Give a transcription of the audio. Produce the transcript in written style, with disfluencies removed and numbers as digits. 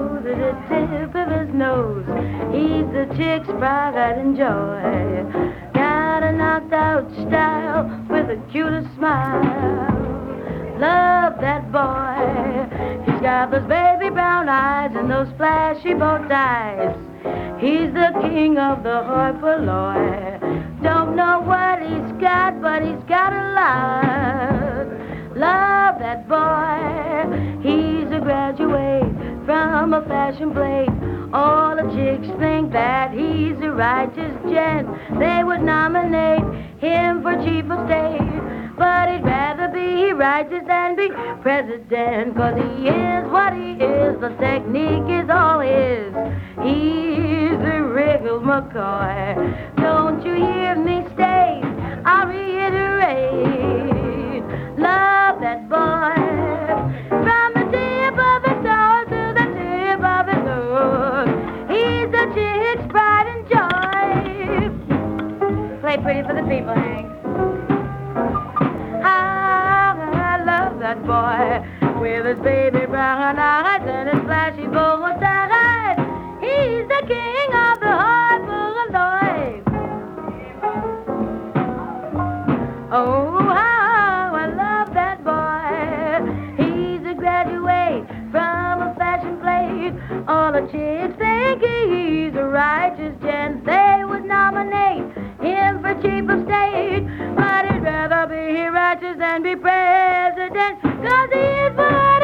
to the tip of his nose. He's the chick's pride and joy. Got a knocked out style with the cutest smile. Love that boy. He's got those baby brown eyes and those flashy bow ties. He's the king of the hoi polloi. Don't know what he's got, but he's got a lot. Love that boy. He's a graduate from a fashion plate. All the chicks think that he's a righteous gent. They would nominate him for chief of state, but he'd rather be righteous than be president. 'Cause he is what he is, the technique is all his. He's a Wriggle McCoy. Don't you hear me state? I'll reiterate. Love that boy. From the tip of his toe to the tip of his nose. He's a chick's pride and joy. Play pretty for the people, Hank. I love that boy with his baby brown eyes and his flashy bow ties. He's the king of the hoi polloi. Oh, how I love that boy. He's a graduate from a fashion plate. All the chicks think he's a righteous gent. They would nominate him for chief of state, but he'd rather be righteous than be president. 'Cause he is what